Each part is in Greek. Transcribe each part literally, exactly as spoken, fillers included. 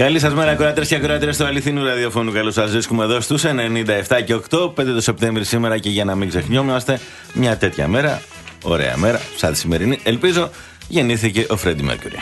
Καλή σας μέρα, ακροατές και ακροατές του αληθινού ραδιοφώνου. Καλώς σας βρίσκουμε εδώ στους ενενήντα επτά και οκτώ, πέντε το Σεπτέμβρη σήμερα, και για να μην ξεχνιόμαστε, μια τέτοια μέρα, ωραία μέρα, σαν τη σημερινή, ελπίζω, γεννήθηκε ο Φρέντι Μέρκιουρι.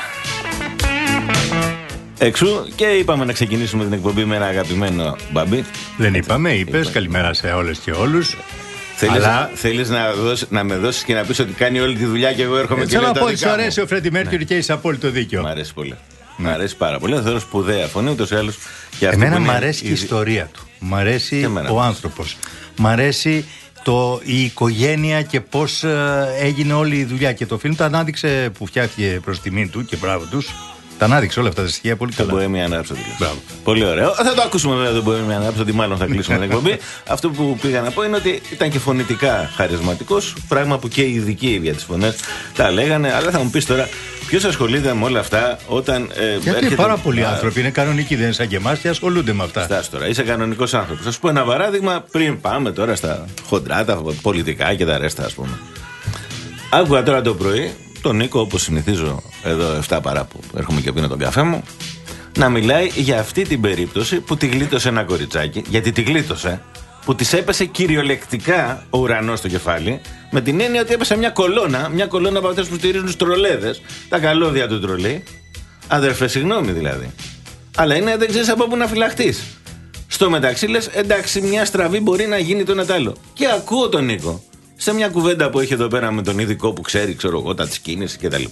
Εξού και είπαμε να ξεκινήσουμε την εκπομπή με ένα αγαπημένο Μπαμπή. Δεν είπαμε, είπες, είπα. Καλημέρα σε όλες και όλους. Θέλεις, Αλλά... θέλεις να, δώσεις, να με δώσεις και να πεις ότι κάνει όλη τη δουλειά και εγώ έρχομαι και λέω τα δικά μου. Θέλω να πω ότι σου αρέσει ο Φρέντι Μέρκιουρι, ναι, και έχεις απόλυτο δίκιο. Μ' αρέσει πολύ. Μ' αρέσει πάρα πολύ. Θα θέλω σπουδαία φωνή, ούτως ή άλλως. Εμένα μ' αρέσει η... η ιστορία του. Μ' αρέσει ο άνθρωπος. Μ' αρέσει το, η οικογένεια και πώς ε, έγινε όλη η δουλειά. Και το φιλμ το ανάδειξε, που φτιάχτηκε προς τιμή του και μπράβο τους. Τα ανάδειξε όλα αυτά τα στοιχεία πολύ καλά. Το Bohemian Rhapsody. Πολύ ωραίο. Θα το ακούσουμε βέβαια το Bohemian Rhapsody, μάλλον θα κλείσουμε την εκπομπή. Αυτό που πήγα να πω είναι ότι ήταν και φωνητικά χαρισματικός. Πράγμα που και οι ειδικοί για τις φωνές τα λέγανε. Αλλά θα μου πεις τώρα, ποιος ασχολείται με όλα αυτά όταν. Ε, Γιατί έρχεται... πάρα πολλοί άνθρωποι είναι κανονικοί, δεν είναι σαν και εμάς και ασχολούνται με αυτά. Στάς τώρα, είσαι κανονικός άνθρωπος. Θα σου πω ένα παράδειγμα πριν πάμε τώρα στα χοντρά, τα πολιτικά και τα ρέστα, ας πούμε. Άκουγα τώρα το πρωί τον Νίκο, όπως συνηθίζω εδώ εφτά παρά που έρχομαι και πίνω τον καφέ μου, να μιλάει για αυτή την περίπτωση που τη γλίτωσε ένα κοριτσάκι, γιατί τη γλίτωσε, που της έπεσε κυριολεκτικά ο ουρανός στο κεφάλι, με την έννοια ότι έπεσε μια κολόνα, μια κολόνα από αυτές που στηρίζουν τους τρολέδες, τα καλώδια του τρολέι. Αδερφέ, συγγνώμη δηλαδή. Αλλά είναι, δεν ξέρεις από πού να φυλαχτείς. Στο μεταξύ λες, εντάξει, μια στραβή μπορεί να γίνει το ένα τ' άλλο. Και ακούω τον Νίκο σε μια κουβέντα που έχει εδώ πέρα με τον ειδικό που ξέρει, ξέρω εγώ, τα της κίνησης κτλ.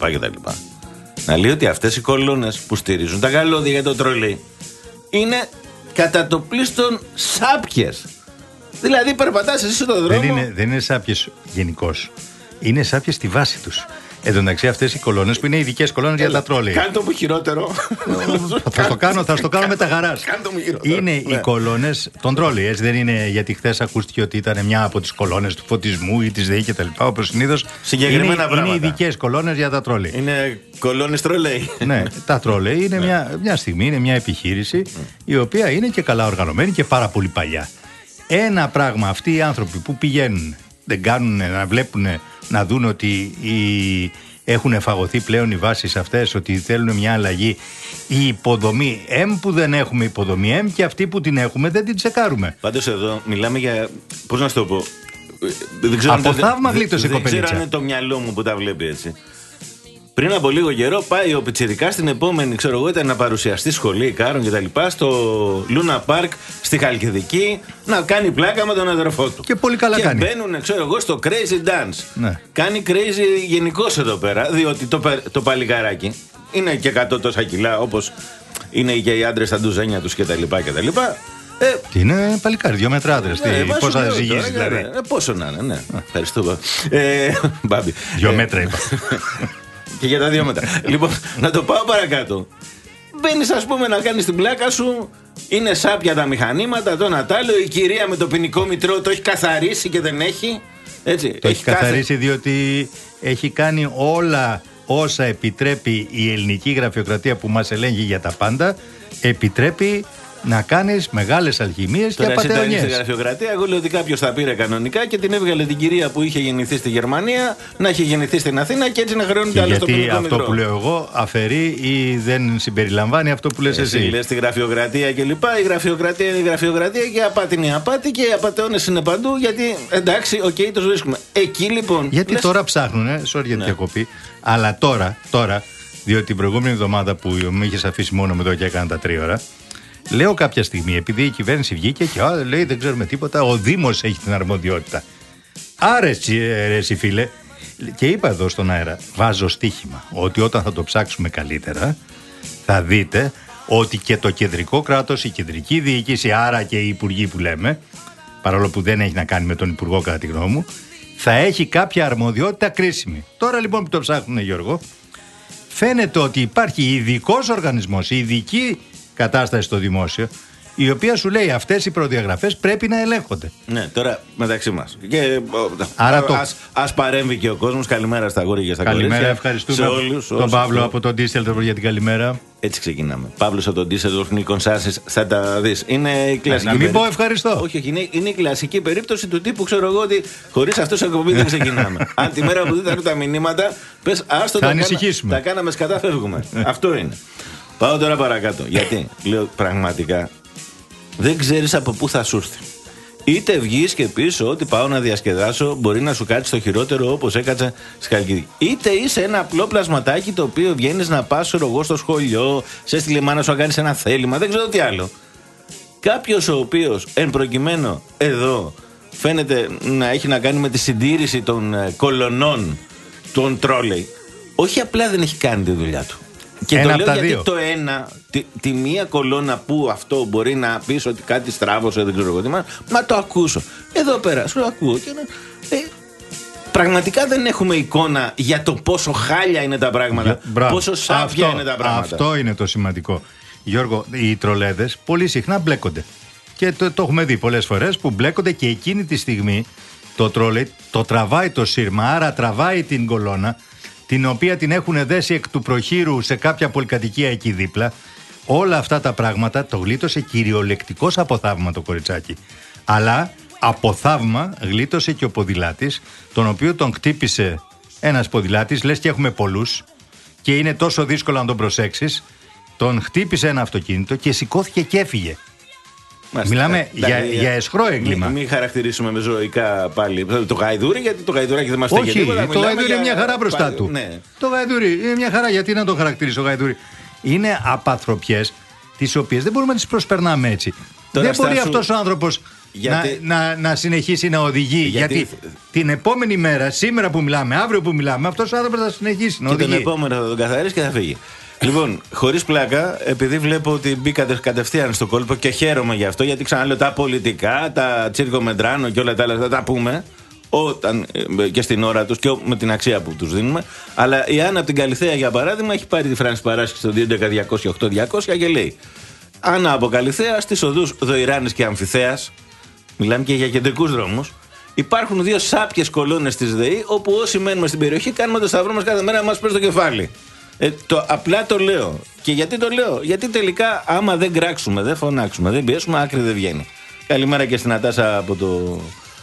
Να λέει ότι αυτές οι κολόνες που στηρίζουν τα καλώδια για το τρολέι είναι κατά το πλείστον σάπιες. Δηλαδή περπατάς εσύ στον δρόμο. Δεν είναι, δεν είναι σάπιες γενικώς. Είναι σάπιες στη βάση τους. Εν τω μεταξύ, αυτές οι κολόνες που είναι ειδικές κολόνες για τα τρόλεϊ. Κάνε το μου χειρότερο. θα, το κάνω, θα το κάνω με τα χαράς. Είναι οι κολόνες των τρόλεϊ. Έτσι δεν είναι, γιατί χθες ακούστηκε ότι ήταν μια από τις κολόνες του φωτισμού ή της ΔΕΗ κτλ. Όπως συνήθως. Συγκεκριμένα είναι, πράγματα. Είναι ειδικές κολόνες για τα τρόλεϊ. Είναι κολόνες τρολέι. Ναι, τα τρόλεϊ είναι μια, μια στιγμή, είναι μια επιχείρηση η οποία είναι και καλά οργανωμένη και πάρα πολύ παλιά. Ένα πράγμα, αυτοί οι άνθρωποι που πηγαίνουν, δεν κάνουν να βλέπουν, να δουν ότι οι... έχουν φαγωθεί πλέον οι βάσεις αυτές, ότι θέλουν μια αλλαγή. Η υποδομή, εμ που δεν έχουμε υποδομή, εμ και αυτή που την έχουμε δεν την τσεκάρουμε. Πάντως εδώ μιλάμε για, πώς να σου το πω, δεν ξέρω, από θαύμα γλίτωσε η κοπελίτσα. Δεν ξέρω αν είναι το μυαλό μου που τα βλέπει έτσι. Πριν από λίγο καιρό πάει ο πιτσιρικάς στην επόμενη, ξέρω εγώ, ήταν να παρουσιαστεί σχολή Κάρων και τα λοιπά στο Λούνα Πάρκ στη Χαλκιδική, να κάνει πλάκα με τον αδερφό του. Και πολύ καλά και κάνει. Και μπαίνουν, ξέρω εγώ, στο Crazy Dance. Ναι. Κάνει crazy γενικώς εδώ πέρα, διότι το, το παλικάράκι είναι και εκατό τόσα κιλά, όπως είναι και οι άντρες στα ντουζένια τους κτλ. Ε, Τι είναι παλικάρι, δύο μέτρα άντρες. Ναι, πώς θα ζυγίσεις δηλαδή. Ναι, ναι, πόσο να είναι, ναι. Ευχαριστώ. Ε, Μπάμπη. Δύο μέτρα είπα. Και για τα δύο μέτρα. Λοιπόν, να το πάω παρακάτω. Μπαίνεις, ας πούμε, να κάνεις την πλάκα σου. Είναι σάπια τα μηχανήματα, το ένα τ' άλλο. Η κυρία με το ποινικό μητρό το έχει καθαρίσει και δεν έχει. Έτσι, το έχει καθαρίσει κάθε... διότι έχει κάνει όλα όσα επιτρέπει η ελληνική γραφειοκρατία που μας ελέγχει για τα πάντα. Επιτρέπει να κάνεις μεγάλες αλχημίες και απατεωνιές. Στην γραφειοκρατία, εγώ λέω ότι κάποιος θα πήρε κανονικά και την έβγαλε την κυρία που είχε γεννηθεί στη Γερμανία να έχει γεννηθεί στην Αθήνα και έτσι να χρεώνεται άλλο στο ποινικό μητρό. Γιατί αυτό που λέω εγώ αφαιρεί ή δεν συμπεριλαμβάνει αυτό που λες εσύ. Εσύ λες τη γραφειοκρατία και λοιπά. Η γραφειοκρατία είναι η γραφειοκρατία και η απάτη είναι η απάτη και οι απατεώνες είναι παντού. Γιατί εντάξει, οκ, okay, τους βρίσκουμε. Εκεί λοιπόν. Γιατί λες... τώρα ψάχνουνε, sorry για τη διακοπή, αλλά τώρα, τώρα, διότι την προηγούμενη εβδομάδα που με είχες αφήσει μόνο με εδώ και έκανα τα τρία ώρα. Λέω κάποια στιγμή, επειδή η κυβέρνηση βγήκε και α, λέει δεν ξέρουμε τίποτα, ο Δήμος έχει την αρμοδιότητα. Άρεσε εσύ φίλε. Και είπα εδώ στον αέρα, βάζω στοίχημα, ότι όταν θα το ψάξουμε καλύτερα, θα δείτε ότι και το κεντρικό κράτος, η κεντρική διοίκηση, άρα και οι υπουργοί που λέμε, παρόλο που δεν έχει να κάνει με τον υπουργό κατά τη γνώμη μου, θα έχει κάποια αρμοδιότητα κρίσιμη. Τώρα λοιπόν που το ψάχνουν, Γιώργο, φαίνεται ότι υπάρχει ειδικός οργανισμός, ειδική κατάσταση στο δημόσιο, η οποία σου λέει αυτές οι προδιαγραφές πρέπει να ελέγχονται. Ναι, τώρα μεταξύ μας. Και, Άρα το... ας, ας παρέμβει και ο κόσμος. Καλημέρα στα αγόρια και στα κορίτσια. Καλημέρα, ευχαριστούμε σε όλους, τον όσους... Παύλο από τον Ντίσσελντορφ για την καλημέρα. Έτσι ξεκινάμε. Παύλος από τον Ντίσσελντορφ, Νίκον Σάσης, θα τα δεις. Είναι η κλασική. Να μην πω ευχαριστώ. Όχι, όχι, είναι, είναι η κλασική περίπτωση του τύπου, ξέρω εγώ, ότι χωρίς αυτό σε εκπομπή δεν ξεκινάμε. Αν τη μέρα που δείτε τα μηνύματα, πες άστο, τα, κάνα, τα κάναμε σκατά, φεύγουμε. Αυτό είναι. Πάω τώρα παρακάτω. Γιατί, λέω πραγματικά, δεν ξέρεις από πού θα σου έρθει. Είτε βγεις και πεις ότι πάω να διασκεδάσω, μπορεί να σου κάτσει το χειρότερο όπως έκατσε στη Χαλκιδική. Είτε είσαι ένα απλό πλασματάκι το οποίο βγαίνεις να πας εγώ στο σχολείο, σε έστειλε η μάνα σου να κάνεις ένα θέλημα, δεν ξέρω τι άλλο. Κάποιος ο οποίος εν προκειμένου εδώ φαίνεται να έχει να κάνει με τη συντήρηση των κολονών των τρόλεϊ, όχι απλά δεν έχει κάνει τη δουλειά του. Και ένα το λέω γιατί δύο. το ένα, τη, τη μία κολόνα που αυτό μπορεί να πεις ότι κάτι στράβωσε, δεν ξέρω εγώ τι, μα, μα το ακούσω. Εδώ πέρα, σου ακούω. Και, ε, πραγματικά δεν έχουμε εικόνα για το πόσο χάλια είναι τα πράγματα, Μπράβο. πόσο σάπια αυτό, είναι τα πράγματα. Αυτό είναι το σημαντικό. Γιώργο, οι τρολέδες πολύ συχνά μπλέκονται. Και το, το έχουμε δει πολλές φορές που μπλέκονται και εκείνη τη στιγμή το τρόλεϊ το τραβάει το σύρμα, άρα τραβάει την κολόνα, την οποία την έχουν δέσει εκ του προχείρου σε κάποια πολυκατοικία εκεί δίπλα. Όλα αυτά τα πράγματα το γλίτωσε κυριολεκτικώς από θαύμα το κοριτσάκι. Αλλά από θαύμα γλίτωσε και ο ποδηλάτης, τον οποίο τον χτύπησε ένας ποδηλάτης, λες και έχουμε πολλούς και είναι τόσο δύσκολο να τον προσέξεις. Τον χτύπησε ένα αυτοκίνητο και σηκώθηκε και έφυγε. Μάλιστα. Μιλάμε για, για, για εσχρό έγκλημα. Μην μη χαρακτηρίσουμε με ζωικά πάλι το γαϊδούρι, γιατί το γαϊδουράκι δεν μας στέγει. Όχι, τίποτα, το γαϊδούρι είναι μια χαρά μπροστά πάλι, του. Ναι. Το γαϊδούρι είναι μια χαρά. Γιατί να το χαρακτηρίσω γαϊδούρι? Είναι απαθροπιές τις οποίες δεν μπορούμε να τις προσπερνάμε έτσι. Τώρα δεν μπορεί στάσου... αυτός ο άνθρωπος γιατί... να, να, να συνεχίσει να οδηγεί. Γιατί... γιατί την επόμενη μέρα, σήμερα που μιλάμε, αύριο που μιλάμε, αυτός ο άνθρωπος θα συνεχίσει να και οδηγεί. Και τον επόμενο θα τον καθαρίσει και θα φύγει. Λοιπόν, χωρίς πλάκα, επειδή βλέπω ότι μπήκατε κατευθείαν στο κόλπο και χαίρομαι γι' αυτό, γιατί ξαναλέω τα πολιτικά, τα τσίρκο μετράνο και όλα τα άλλα θα τα πούμε όταν, και στην ώρα τους και με την αξία που τους δίνουμε. Αλλά η Άννα από την Καλιθέα, για παράδειγμα, έχει πάρει τη Φράνση παράσχεση στο δύο έντεκα διακόσια οκτώ διακόσια και λέει: Άννα από Καλιθέα, στις οδούς Δοηράνης και Αμφιθέας, μιλάμε και για κεντρικούς δρόμους, υπάρχουν δύο σάπιες κολόνες της ΔΕΗ, όπου όσοι μένουμε στην περιοχή κάνουμε το σταυρό μας κάθε μέρα να μας πέσει το κεφάλι. Ε, το, απλά το λέω. Και γιατί το λέω? Γιατί τελικά, άμα δεν κράξουμε, δεν φωνάξουμε, δεν πιέσουμε, άκρη δεν βγαίνει. Καλημέρα και στην Ατάσα από, το,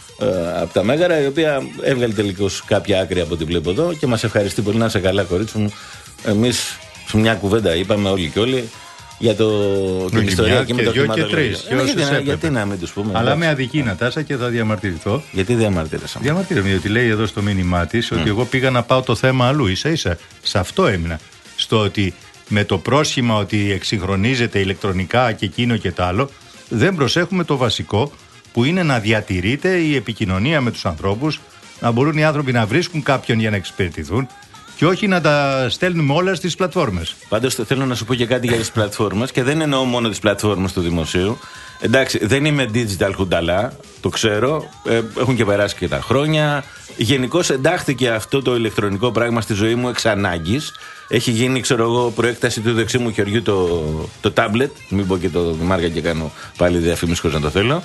ε, από τα Μέγαρα, η οποία έβγαλε τελικώς κάποια άκρη από ό,τι βλέπω εδώ και μας ευχαριστεί πολύ. Να είσαι καλά, κορίτσι μου. Εμείς σε μια κουβέντα είπαμε όλοι και όλοι για το, την μια, ιστορία και, και με το κλιματολόγιο. ε, γιατί, να, γιατί να μην τους πούμε? Αλλά εντάξει, με αδική Νατάσα και θα διαμαρτυρηθώ. Γιατί διαμαρτύρεσαι? Διαμαρτύρομαι, γιατί λέει εδώ στο μήνυμά τη ότι mm. εγώ πήγα να πάω το θέμα αλλού. Ίσα ίσα σε αυτό έμεινα. Στο ότι με το πρόσχημα ότι εξυγχρονίζεται ηλεκτρονικά και εκείνο και το άλλο, δεν προσέχουμε το βασικό, που είναι να διατηρείται η επικοινωνία με τους ανθρώπους, να μπορούν οι άνθρωποι να βρίσκουν κάποιον για να εξυπηρετηθούν και όχι να τα στέλνουμε όλα στις πλατφόρμες. Πάντως θέλω να σου πω και κάτι για τις πλατφόρμες, και δεν εννοώ μόνο τις πλατφόρμες του δημοσίου. Εντάξει, δεν είμαι digital χουνταλά, το ξέρω, ε, έχουν και περάσει και τα χρόνια. Γενικώς εντάχθηκε αυτό το ηλεκτρονικό πράγμα στη ζωή μου εξ ανάγκης. Έχει γίνει, ξέρω εγώ, προέκταση του δεξί μου χεριού το, το tablet. Μην πω και το μάρκα και κάνω πάλι διαφήμιση χωρίς να το θέλω.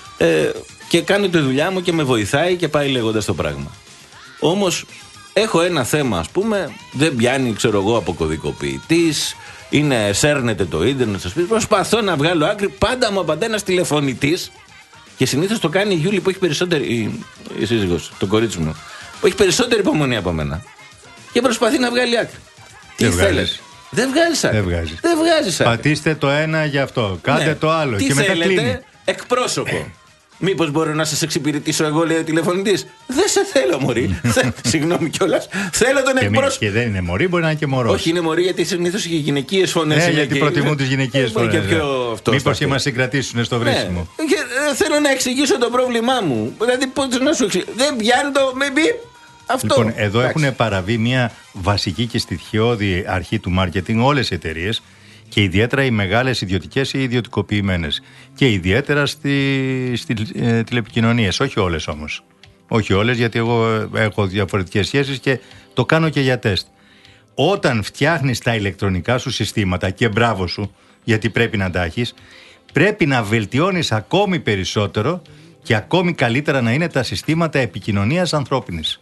Ε, και κάνω τη δουλειά μου και με βοηθάει και πάει λέγοντας το πράγμα. Όμως έχω ένα θέμα, ας πούμε, δεν πιάνει, ξέρω εγώ, αποκωδικοποιητής, είναι, σέρνεται το ίντερνετ στο σπίτι. Προσπαθώ να βγάλω άκρη, πάντα μου απαντάει ένας τηλεφωνητής. Και συνήθως το κάνει η Γιούλη που έχει περισσότερη. Η, η σύζυγος, το κορίτσι μου, που έχει περισσότερη υπομονή από μένα. Και προσπαθεί να βγάλει άκρη. Τι θέλεις? Δεν βγάζεις άκρη. Δεν βγάζεις. Δεν βγάζεις άκρη. Πατήστε το ένα για αυτό. Κάντε ναι. το άλλο. Τι και μετά θέλετε? κλείνει. Εκπρόσωπο. Μήπως μπορώ να σας εξυπηρετήσω εγώ, λέει ο τηλεφωνητής? Δεν σε θέλω, μωρή. Συγγνώμη κιόλας. Θέλω τον εκπρόσωπο. Και δεν είναι μωρή, μπορεί να είναι και μωρός. Όχι, είναι μωρή, γιατί συνήθως οι γυναικείες φωνές. Ναι, γιατί και... προτιμούν τις γυναικείες φωνές. Μήπως και μας συγκρατήσουν στο βρίσιμο. Ναι. Και, ε, θέλω να εξηγήσω το πρόβλημά μου. Δηλαδή, πώς να σου εξηγήσω? Δεν πιάνει το με μπιπ. Αυτό. Λοιπόν, εδώ εντάξει, έχουν παραβεί μια βασική και στοιχειώδη αρχή του μάρκετινγκ όλες οι εταιρείες, και ιδιαίτερα οι μεγάλες ιδιωτικές ή ιδιωτικοποιημένες, και ιδιαίτερα στις στη, ε, τηλεπικοινωνίες. Όχι όλες όμως. Όχι όλες, γιατί εγώ έχω διαφορετικές σχέσεις και το κάνω και για τεστ. Όταν φτιάχνεις τα ηλεκτρονικά σου συστήματα, και μπράβο σου, γιατί πρέπει να τα έχεις, πρέπει να βελτιώνεις ακόμη περισσότερο και ακόμη καλύτερα να είναι τα συστήματα επικοινωνίας ανθρώπινης.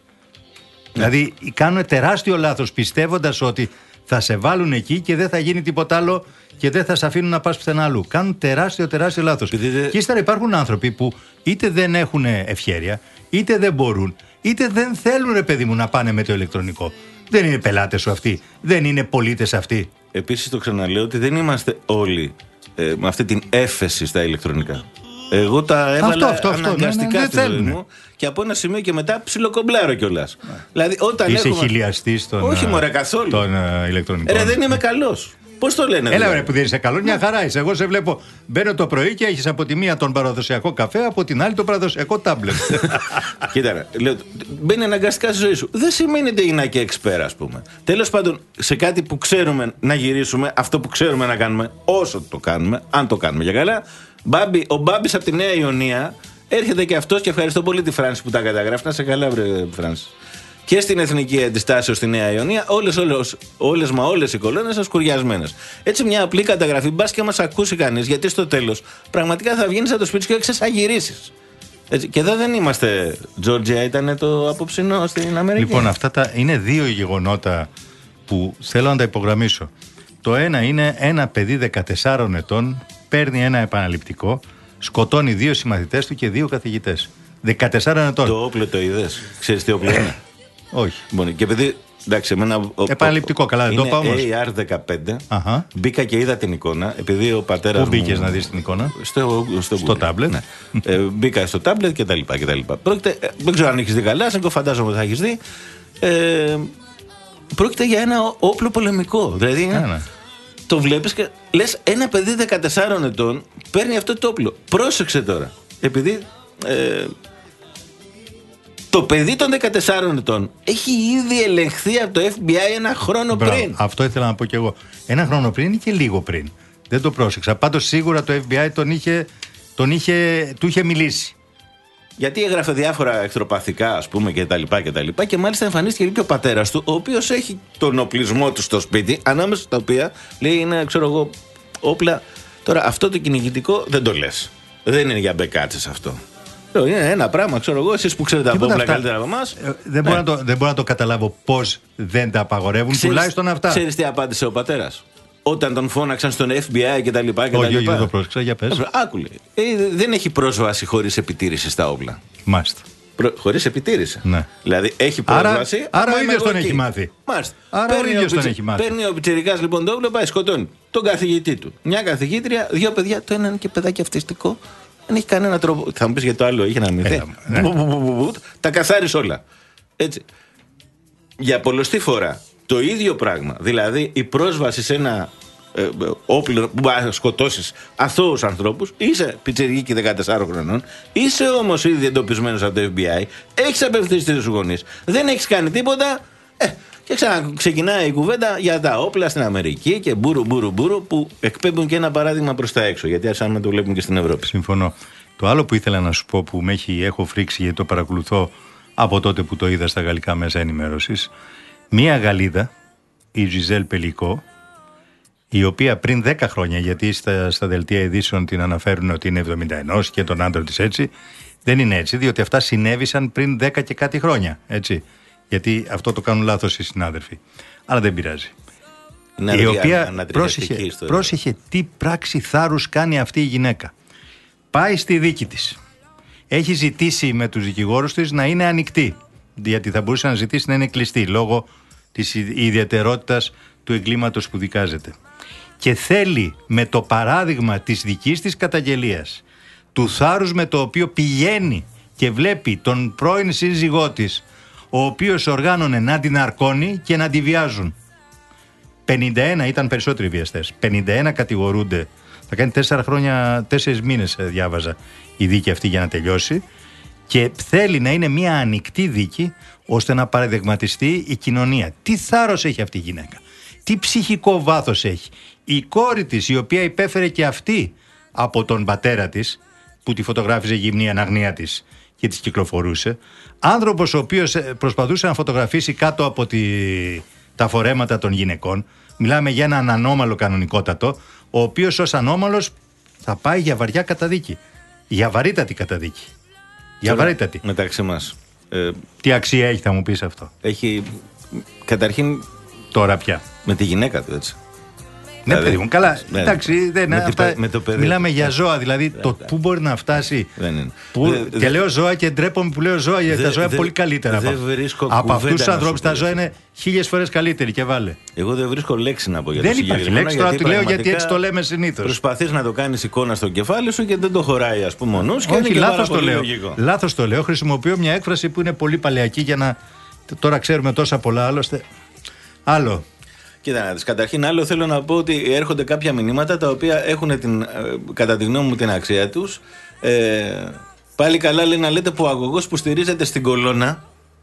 Δηλαδή κάνουν τεράστιο λάθος πιστεύοντας ότι θα σε βάλουν εκεί και δεν θα γίνει τίποτα άλλο και δεν θα σε αφήνουν να πας πουθενά αλλού. Κάνουν τεράστιο τεράστιο λάθος. Δε... Και ύστερα υπάρχουν άνθρωποι που είτε δεν έχουν ευχέρεια, είτε δεν μπορούν, είτε δεν θέλουν, ρε παιδί μου, να πάνε με το ηλεκτρονικό. Δεν είναι πελάτες σου αυτοί. Δεν είναι πολίτες αυτοί. Επίσης το ξαναλέω ότι δεν είμαστε όλοι ε, με αυτή την έφεση στα ηλεκτρονικά. Εγώ τα έβαλα αυτό, αυτό, αναγκαστικά αυτό, ναι, ναι, στη ζωή μου και από ένα σημείο και μετά ψιλοκομπλάρω κιόλας. Ναι. Δηλαδή, όταν είσαι έχουμε... χιλιαστής των, όχι, μωρέ, καθόλου. των uh, ηλεκτρονικών. Ρε, δεν είμαι καλός. Πώς το λένε, έλα, ρε, που δεν είσαι καλό, μια χαρά είσαι. Εγώ σε βλέπω. Μπαίνω το πρωί και έχεις από τη μία τον παραδοσιακό καφέ, από την άλλη τον παραδοσιακό τάμπλετ. Κοίτα, λέω, μπαίνει αναγκαστικά στη ζωή σου. Δεν σημαίνει ότι είναι και εξπέρα, ας πούμε. Τέλος πάντων, σε κάτι που ξέρουμε να γυρίσουμε, αυτό που ξέρουμε να κάνουμε, όσο το κάνουμε, αν το κάνουμε για καλά. Μπάμπη, ο Μπάμπης από τη Νέα Ιωνία έρχεται και αυτός και ευχαριστώ πολύ τη Φράνση που τα καταγράφει. Να σε καλά, βρε Φράνση. Και στην Εθνική Αντιστάσεως στη Νέα Ιωνία, όλες, όλες, όλες μα όλες οι κολόνες ασκουριασμένες. Έτσι, μια απλή καταγραφή, μπας και μας ακούσει κανείς, γιατί στο τέλος πραγματικά θα βγαίνεις από το σπίτι σου και εξαγυρίσεις. Έτσι, και εδώ δεν είμαστε. Τζόρτζια ήταν το απόψινό στην Αμερική. Λοιπόν, αυτά τα είναι δύο γεγονότα που θέλω να τα υπογραμμίσω. Το ένα είναι ένα παιδί δεκατεσσάρων ετών παίρνει ένα επαναληπτικό, σκοτώνει δύο συμμαθητές του και δύο καθηγητές. δεκατεσσάρων ετών. Το όπλο το είδες? Ξέρεις τι όπλο είναι? Όχι. Bon, και επειδή. Εντάξει, εμένα, ο, επαναληπτικό, καλά, δεν το είπα όμως. έι αρ δεκαπέντε. Αχα. Μπήκα και είδα την εικόνα. Επειδή ο πατέρας. Πού μπήκες μου, να δεις την εικόνα? Στο, στο, στο τάμπλετ. Ναι. ε, μπήκα στο τάμπλετ και τα λοιπά. Και τα λοιπά. Πρόκειται, δεν ξέρω αν έχεις δει καλά, σαν φαντάζομαι ότι θα έχεις δει. Ε, πρόκειται για ένα όπλο πολεμικό. Δηλαδή. Ναι. Το βλέπεις και λες, ένα παιδί δεκατεσσάρων ετών παίρνει αυτό το όπλο. Πρόσεξε τώρα. Επειδή. Ε, Το παιδί των δεκατεσσάρων ετών έχει ήδη ελεγχθεί από το εφ μπι άι ένα χρόνο Μπράβο, πριν. Αυτό ήθελα να πω κι εγώ. Ένα χρόνο πριν ή και λίγο πριν. Δεν το πρόσεξα. Πάντως σίγουρα το εφ μπι άι τον είχε, τον είχε, του είχε μιλήσει. Γιατί έγραφε διάφορα εχθροπαθικά, ας πούμε, και τα λοιπά και τα λοιπά. Και μάλιστα εμφανίστηκε και ο πατέρας του, ο οποίος έχει τον οπλισμό του στο σπίτι, ανάμεσα στα οποία λέει είναι, ξέρω εγώ, όπλα. Τώρα αυτό το κυνηγητικό δεν το λες. Δεν είναι για μπεκάτσες αυτό. Είναι ένα πράγμα, ξέρω εγώ, εσείς που ξέρετε από όπλα καλύτερα από εμάς. Ε, δεν, μπορώ ναι. δεν μπορώ να το καταλάβω πώς δεν τα απαγορεύουν, ξέρεις, τουλάχιστον αυτά. Ξέρεις τι απάντησε ο πατέρας όταν τον φώναξαν στον εφ μπι άι και τα λοιπά? Και όχι, τα λοιπά. όχι, δεν το πρόσεξα, για πες. Άκουλε. Ε, δεν έχει πρόσβαση χωρίς επιτήρηση στα όπλα. Μάλιστα. Προ... Χωρίς επιτήρηση. Ναι. Δηλαδή έχει πρόσβαση. Άρα, άρα ο ίδιος τον εκεί. έχει μάθει. Μάλιστα. Άρα παίρνει ο ίδιος τον έχει μάθει. Παίρνει ο πιτσιρικάς λοιπόν το όπλο, πάει σκοτώνει τον καθηγητή του. Μια καθηγήτρια, δύο παιδιά, το ένα είναι και παιδάκι αυτιστικό. Δεν έχει κανένα τρόπο. Θα μου πεις γιατί το άλλο είχε να μυθεί. Ναι. Τα καθάρισε όλα. Έτσι. Για πολλωστή φορά το ίδιο πράγμα. Δηλαδή η πρόσβαση σε ένα ε, όπλο που θα σκοτώσεις αθώους ανθρώπους. Είσαι πιτσιρική δεκατεσσάρων χρονών. Είσαι όμως ήδη εντοπισμένος από το εφ μπι άι. Έχεις απευθυνθεί στους γονείς. Δεν έχεις κάνει τίποτα. Ε, και ξανά ξεκινάει η κουβέντα για τα όπλα στην Αμερική και μπούρου μπούρου μπούρου που εκπέμπουν και ένα παράδειγμα προς τα έξω. Γιατί ας άμα το βλέπουν και στην Ευρώπη. Συμφωνώ. Το άλλο που ήθελα να σου πω που με έχει, έχω φρίξει γιατί το παρακολουθώ από τότε που το είδα στα γαλλικά μέσα ενημέρωσης. Μία Γαλλίδα, η Ζιζέλ Πελικό, η οποία πριν δέκα χρόνια, γιατί στα, στα δελτία ειδήσεων την αναφέρουν ότι είναι εβδομήντα ένα και τον άντρα της έτσι, δεν είναι έτσι, διότι αυτά συνέβησαν πριν δέκα και κάτι χρόνια, έτσι. Γιατί αυτό το κάνουν λάθος οι συνάδελφοι. Αλλά δεν πειράζει. Να η οποία πρόσεχε, πρόσεχε τι πράξη θάρρους κάνει αυτή η γυναίκα. Πάει στη δίκη της. Έχει ζητήσει με τους δικηγόρους της να είναι ανοιχτή. Γιατί θα μπορούσε να ζητήσει να είναι κλειστή λόγω της ιδιαιτερότητας του εγκλήματος που δικάζεται. Και θέλει με το παράδειγμα της δικής της καταγγελίας, του θάρρους με το οποίο πηγαίνει και βλέπει τον πρώην σύζυγό της, ο οποίος οργάνωνε να την αρκώνει και να τη βιάζουν. πενήντα ένα ήταν περισσότεροι βιαστές. πενήντα ένα κατηγορούνται. Θα κάνει τέσσερα χρόνια, τέσσερις μήνες διάβαζα η δίκη αυτή για να τελειώσει. Και θέλει να είναι μια ανοιχτή δίκη ώστε να παραδειγματιστεί η κοινωνία. Τι θάρρος έχει αυτή η γυναίκα. Τι ψυχικό βάθος έχει. Η κόρη της, η οποία υπέφερε και αυτή από τον πατέρα της, που τη φωτογράφιζε γυμνή αναγνία της και της κυκλοφορούσε. Άνθρωπος ο οποίος προσπαθούσε να φωτογραφίσει κάτω από τη, τα φορέματα των γυναικών. Μιλάμε για έναν ανώμαλο κανονικότατο, ο οποίος ως ανώμαλος θα πάει για βαριά καταδίκη. Για βαρύτατη καταδίκη. Για Τώρα, βαρύτατη. Μεταξύ μας. Ε, Τι αξία έχει, θα μου πεις αυτό? Έχει. Καταρχήν. Τώρα πια. Με τη γυναίκα του, έτσι. Ναι, δηλαδή, παιδί μου, καλά. Ναι. Εντάξει, δεν είναι αυτά. Με το παιδί. Μιλάμε για ζώα, δηλαδή ναι, το ναι. πού μπορεί να φτάσει. Δεν είναι. Που, δε, και λέω ζώα και ντρέπομαι που λέω ζώα, γιατί δε, τα ζώα δε, είναι πολύ καλύτερα. Δε από από αυτού του ανθρώπου τα ζώα είναι χίλιες φορές καλύτεροι και βάλε. Εγώ δεν βρίσκω λέξη να πω για δεν το υπάρχει λέξη, τώρα του λέω γιατί έτσι το λέμε συνήθως. Προσπαθείς να το κάνεις εικόνα στο κεφάλι σου και δεν το χωράει, ας πούμε, ο νους. Όχι, λάθος το λέω. Λάθος το λέω. Χρησιμοποιώ μια έκφραση που είναι πολύ παλαιακή για να. Τώρα ξέρουμε τόσα πολλά, άλλωστε. Άλλο. Κοίτα να δεις, καταρχήν άλλο θέλω να πω ότι έρχονται κάποια μηνύματα τα οποία έχουν την, κατά τη γνώμη μου την αξία τους. Ε, πάλι καλά λέει να λέτε που ο αγωγός που στηρίζεται στην κολόνα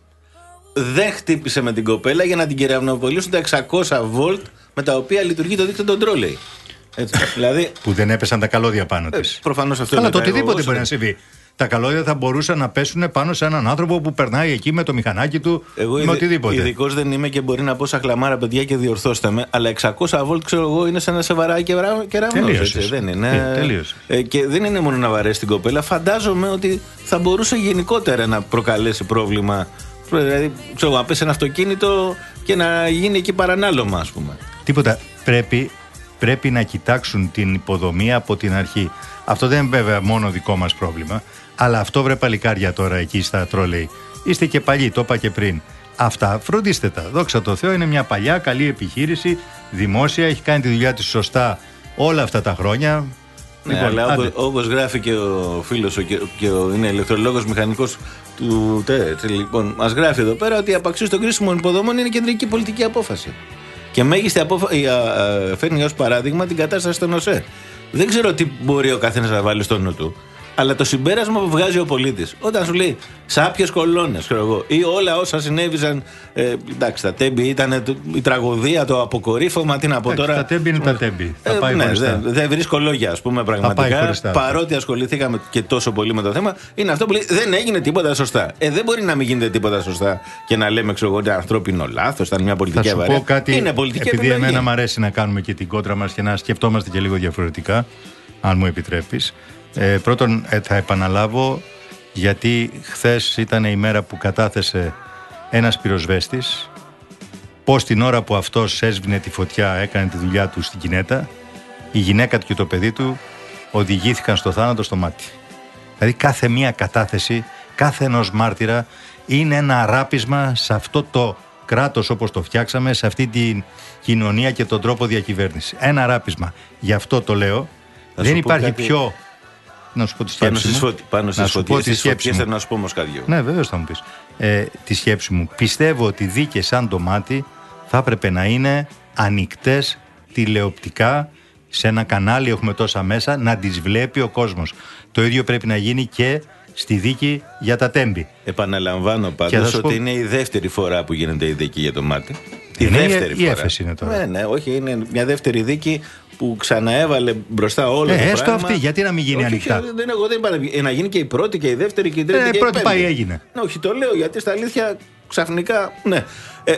δεν χτύπησε με την κοπέλα για να την κεραυνοβολήσουν τα εξακόσια βολτ με τα οποία λειτουργεί το δίκτυο των τρόλεϊ. Έτσι, δηλαδή, που δεν έπεσαν τα καλώδια πάνω της. Ε, προφανώς αυτό αλλά είναι. Αλλά το οτιδήποτε μπορεί να συμβεί. Τα καλώδια θα μπορούσαν να πέσουν πάνω σε έναν άνθρωπο που περνάει εκεί με το μηχανάκι του. Εγώ με οτιδήποτε. Ειδικός δεν είμαι και μπορεί να πω σαν χλαμάρα, παιδιά, και διορθώστε με. Αλλά εξακόσια βολτ, ξέρω εγώ, είναι σαν να σε βαράει και κεραυνός. Δεν είναι. Ε, ε, και δεν είναι μόνο να βαρέσει την κοπέλα. Φαντάζομαι ότι θα μπορούσε γενικότερα να προκαλέσει πρόβλημα. Δηλαδή, ξέρω, να πέσει ένα αυτοκίνητο και να γίνει εκεί παρανάλωμα, ας πούμε. Τίποτα. Πρέπει, πρέπει να κοιτάξουν την υποδομή από την αρχή. Αυτό δεν είναι βέβαια μόνο δικό μας πρόβλημα, αλλά αυτό βρε παλικάρια τώρα εκεί στα τρόλεϊ. Είστε και παλιοί, το είπα και πριν. Αυτά φροντίστε τα. Δόξα τω Θεώ, είναι μια παλιά καλή επιχείρηση, δημόσια, έχει κάνει τη δουλειά της σωστά όλα αυτά τα χρόνια. Ναι, λοιπόν, αλλά όπως, όπως γράφει και ο φίλος και, και ο, είναι ηλεκτρολόγος μηχανικός του ΤΕΤ, λοιπόν, μας γράφει εδώ πέρα ότι η απαξίωση των κρίσιμων υποδομών είναι κεντρική πολιτική απόφαση. Και μέγιστη απόφαση φέρνει ως παράδειγμα την κατάσταση στον ΟΣΕ. Δεν ξέρω τι μπορεί ο καθένας να βάλει στο νου του, αλλά το συμπέρασμα που βγάζει ο πολίτης, όταν σου λέει σάπιες κολόνες, ξέρω εγώ, ή όλα όσα συνέβησαν. Ε, εντάξει, τα τέμπη ήταν η τραγωδία, το αποκορύφωμα, τι να πω τώρα. Τα τέμπη είναι τα τέμπη. Ε, θα ναι, δεν δε βρίσκω λόγια, ας πούμε, πραγματικά. Παρότι ασχοληθήκαμε και τόσο πολύ με το θέμα, είναι αυτό που λέει δεν έγινε τίποτα σωστά. Ε, δεν μπορεί να μην γίνεται τίποτα σωστά και να λέμε, ξέρω εγώ, ότι ανθρώπινο λάθος, ήταν μια πολιτική αβαρία. Θα σου πω κάτι, είναι πολιτική επειδή επιλογή. Εμένα μου αρέσει να κάνουμε και την κόντρα μας και να σκεφτόμαστε και λίγο διαφορετικά, αν μου επιτρέπεις. Ε, πρώτον ε, θα επαναλάβω, γιατί χθες ήταν η μέρα που κατάθεσε ένας πυροσβέστης, πως την ώρα που αυτός έσβηνε τη φωτιά, έκανε τη δουλειά του στην Κινέτα, η γυναίκα του και το παιδί του οδηγήθηκαν στο θάνατο στο μάτι. Δηλαδή κάθε μία κατάθεση, κάθε ενός μάρτυρα είναι ένα αράπισμα σε αυτό το κράτος όπως το φτιάξαμε, σε αυτή την κοινωνία και τον τρόπο διακυβέρνηση. Ένα αράπισμα. Γι' αυτό το λέω. Θα δεν υπάρχει κάτι... πιο... Να σου πω τη σκέψη μου. Φωτι... Πάνω στις φωτιές θέλω να σου πω όμως κάτι. Ναι, βέβαιως θα μου πεις. Ε, τη σκέψη μου. Πιστεύω ότι δίκες σαν το μάτι θα έπρεπε να είναι ανοιχτές τηλεοπτικά σε ένα κανάλι, έχουμε τόσα μέσα, να τις βλέπει ο κόσμος. Το ίδιο πρέπει να γίνει και στη δίκη για τα τέμπη. Επαναλαμβάνω πάντως ότι πω... είναι η δεύτερη φορά που γίνεται η δίκη για το μάτι. Η είναι δεύτερη η, φορά. Η έφεση είναι τώρα. Ναι, ναι, όχι, είναι μια δεύτερη δίκη που ξαναέβαλε μπροστά όλο ε, το έστω πράγμα. αυτή, γιατί να μην γίνει όχι, ανοιχτά. Δεν, εγώ δεν είπα να γίνει και η πρώτη και η δεύτερη και η τρίτη. Ε, και η πρώτη πέμπτη. πάει έγινε. Ναι, όχι, το λέω γιατί στα αλήθεια ξαφνικά. Ναι. Ε,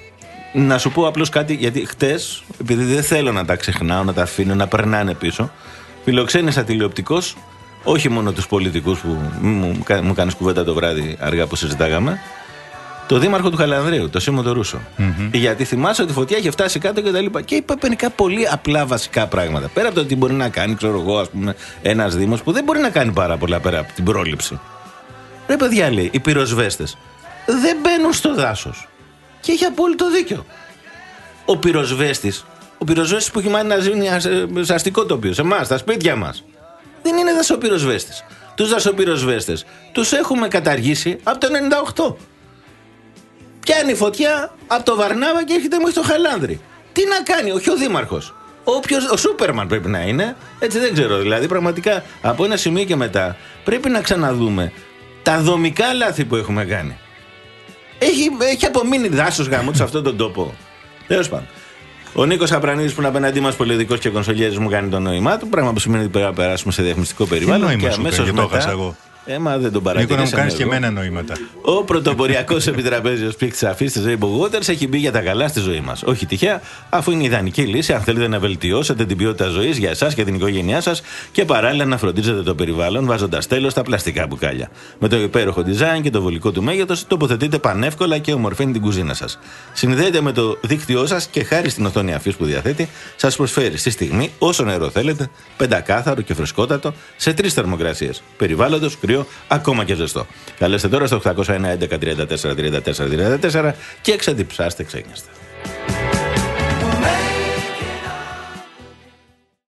να σου πω απλώς κάτι, γιατί χτες, επειδή δεν θέλω να τα ξεχνάω, να τα αφήνω να περνάνε πίσω, φιλοξένησα τηλεοπτικός όχι μόνο τους πολιτικούς που μου, μου κάνεις κουβέντα το βράδυ αργά που συζητάγαμε, το δήμαρχο του Χαλανδρίου, το Σίμω το Ρούσο. Mm-hmm. Γιατί θυμάσαι ότι η φωτιά είχε φτάσει κάτω και τα λοιπά. Και είπα πενικά πολύ απλά βασικά πράγματα. Πέρα από το τι μπορεί να κάνει, ξέρω εγώ, ας πούμε, ένας δήμος που δεν μπορεί να κάνει πάρα πολλά πέρα από την πρόληψη. Ρε παιδιά, λέει, οι πυροσβέστες δεν μπαίνουν στο δάσος. Και έχει απόλυτο δίκιο. Ο πυροσβέστης, ο πυροσβέστης που έχει μάθει να ζει σε αστικό τοπίο, σε εμάς, στα σπίτια μας, δεν είναι δασοπυροσβέστης. Τους δασοπυροσβέστες τους έχουμε καταργήσει από το ενενήντα οκτώ. Πιάνει φωτιά από το Βαρνάβα και έρχεται μέχρι το Χαλάνδρι. Τι να κάνει, όχι ο δήμαρχος. Όποιος, ο Σούπερμαν πρέπει να είναι. Έτσι δεν ξέρω. Δηλαδή, πραγματικά από ένα σημείο και μετά πρέπει να ξαναδούμε τα δομικά λάθη που έχουμε κάνει. Έχει, έχει απομείνει δάσος γάμο σε αυτόν τον τόπο. Τέλος πάντων. Ο Νίκος Απρανίδης που είναι απέναντί μας πολιτικός και κονσολιέρης μου κάνει το νόημά του. Πράγμα που σημαίνει ότι πρέπει να περάσουμε σε διαφημιστικό περιβάλλον. Τι νόημα σου και αμέσως μετά. Το εγώ. Ε, μα δεν τον παρατηρήσαμε. Νίκο, να μου κάνεις και εμένα νοήματα. Ο πρωτοποριακός επιτραπέζιος πίκτης αφής της Rainbow Waters έχει μπει για τα καλά στη ζωή μας. Όχι τυχαία, αφού είναι η ιδανική λύση αν θέλετε να βελτιώσετε την ποιότητα ζωής για εσάς και την οικογένειά σας και παράλληλα να φροντίζετε το περιβάλλον βάζοντας τέλος στα πλαστικά μπουκάλια. Με το υπέροχο design και το βολικό του μέγεθος τοποθετείτε πανεύκολα και ομορφαίνει την κουζίνα σας. Συνδέεται με το δίκτυό σας και χάρη στην οθόνη αφής που διαθέτει, σας προσφέρει στη στιγμή όσο νερό θέλετε, πεντακάθαρο και φρεσκότατο, σε τρεις θερμοκρασίες. Περιβάλλοντος, κρύο, ακόμα και ζεστό. Καλέστε τώρα στο οκτώ ένα ένα έντεκα τριάντα τέσσερα τριάντα τέσσερα τριάντα τέσσερα και εξαντιψάστε ξένιαστα.